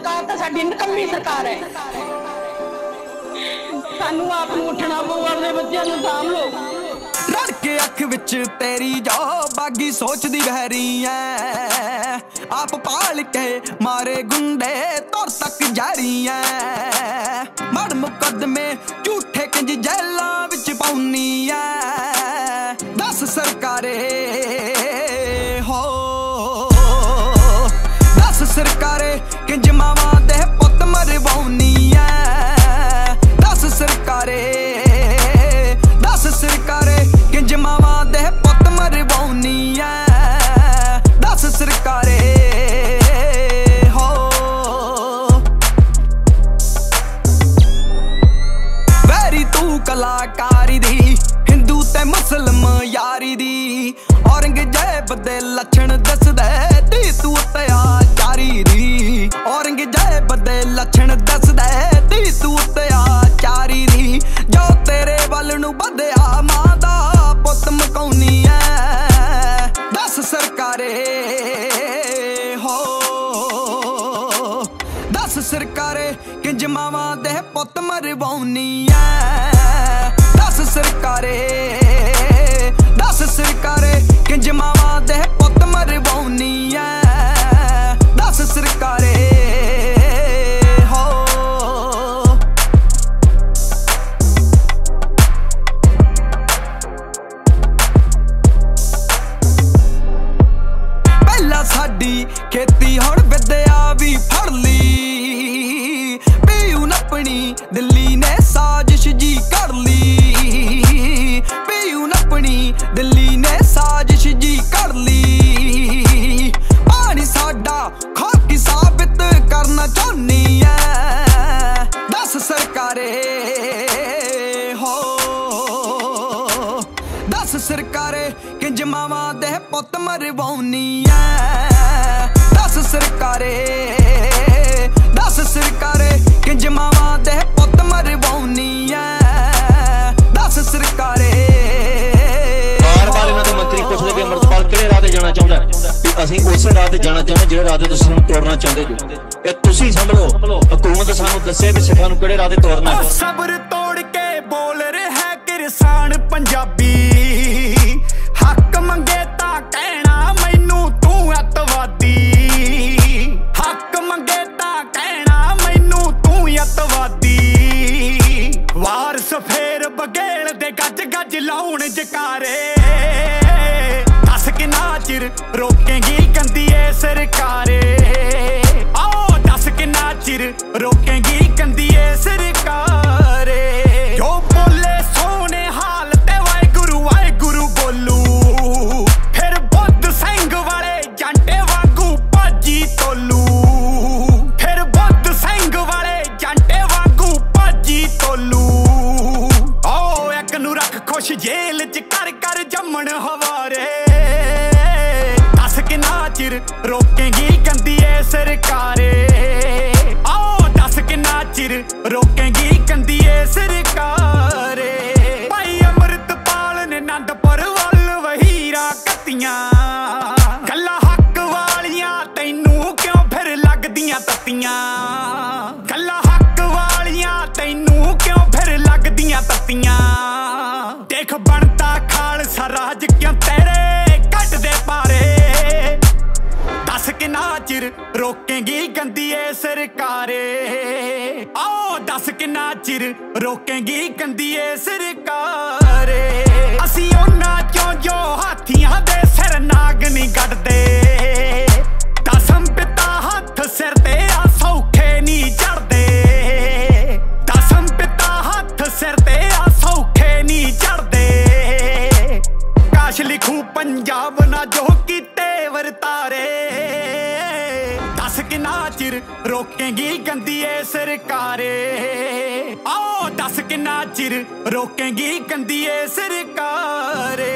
सरकार तो साडी निकम्मी सरकार है। सानू आप उठना पऊ, अपने बच्चों नूं साम लो। रड़ के अख विच तेरी जो बागी सोचदी बहरी है, आप पाल के मारे गुंडे तौर तक जारी है। मड़ मुकदमे झूठे किंज जेलां विच पाउनी है, दस सरकारे हो दस सरकारे किंज मावां दे पुत मरवाउनी है। दस सरकारे दस सरकारे किंज मावां दे पुत मरवाउनी है। दस सरकारे हो वैरी तू कलाकारी दी, हिंदू ते मुस्लिम यारी दी। औरंगजेब दे लछण दसदे धी तू अत्याचारी दी। औरंगजेब दे लछण दसदे धी तू अत्याचारी दी। जो तेरे वल नूं बधया मां दा पुत मकाउनी है। दस सरकारे हो दस सरकारे किंज मावां दे पुत मरवाउनी है। दस सरकारे दस सरकारे किंज मावां दे पुत मरवाउनी है। दस सरकारे हो पहला साडी खेती हुण विद्या भी फड़ ली। पीयू नपनी दिल्ली ने साजिश जी कर ली। पीयू नपनी दिल्ली ने साजिश जी कर ली। पानी साडा खाकी साबित करना चाहनी है। दस सरकारे हो दस सरकारे किंज मावां दे पुत मरवाउनी है। दस सरकारे दस सरकारे किंज मावां दे पुत मरवाउनी है। दस सरकारे बार-बार इन्हां दे मंत्री पुछदे कि अमृतपाल किहड़े राह ते जाना चाहुंदा है। ਅਸੀਂ ਉਸੇ ਰਾਹ ਤੇ ਜਾਣਾ ਚਾਹੁੰਦੇ ਜਿਹੜੇ ਰਾਹ ਤੇ ਤੁਸੀਂ ਸਾਨੂੰ ਤੋੜਨਾ ਚਾਹੁੰਦੇ ਜੋ। ਇਹ ਤੁਸੀਂ ਸੰਭਲੋ, ਹਕੂਮਤ ਸਾਨੂੰ ਦੱਸੇ ਵੀ ਸਿੱਖਾਂ ਨੂੰ ਕਿਹੜੇ ਰਾਹ ਤੇ ਤੋੜਨਾ ਹੈ। ਸਬਰ ਤੋੜ ਕੇ ਬੋਲ ਰਿਹਾ ਕਿਰਸਾਨ ਪੰਜਾਬੀ। ਹੱਕ ਮੰਗੇ ਤਾਂ ਕਹਿਣਾ ਮੈਨੂੰ ਤੂੰ ਅੱਤਵਾਦੀ। ਹੱਕ ਮੰਗੇ ਤਾਂ ਕਹਿਣਾ ਮੈਨੂੰ ਤੂੰ ਅੱਤਵਾਦੀ। ਵਾਰਸ ਫੇਰ ਬਗੇਲ ਦੇ ਗੱਜ ਗੱਜ ਲਾਉਣ ਜਕਾਰੇ। दस किन्ना चिर रोकेंगी गंदी ए सरकारे। आओ दस किन्ना चिर रोकेंगी गंदी ए सरकारे। जो बोले सोने हाल ते वाहे गुरु बोलू। फिर बुद्ध सिंह वाले जांटे वांगू भाजी तोलू। फिर बुद्ध सिंह वाले जांटे वांगू भाजी तोलू। आओ एक नू रख खुश जेल च कर जमन हवारे। किन्ना चिर रोकेंगी गंदी ए सरकारे। आओ दस किन्ना चिर रोकेंगी गंदी ए सरकारे। भाई अमृतपाल ने आनंदपुर वल वहीरा कत्तियां। गल्लां हक वालियां तैनू क्यों फिर लगदियां तत्तियां। गल्लां हक वालियां तैनू क्यों फिर लगदियां तत्तियां। देख बनता खालसा राज क्यों तेरे कट दे पारे। दस किन्ना चिर रोकेंगी गंदी ए सरकारे। आओ दस किन्ना चिर रोकेंगी गंदी ए सरकारे। असी उन्हां चों जो हाथियां दे सिर नाग नहीं गढ़दे। दसम पिता हथ सिर ते आ सौखे नहीं चढ़दे। दसम पिता हथ सिर ते आ सौखे नहीं चढ़दे। काश लिखू पंजाब ना जो कीते वरतारे। दस किन्ना चिर रोकेंगी गंदी ए सरकारे। आओ दस किन्ना चिर रोकेंगी गंदी ए सरकारे।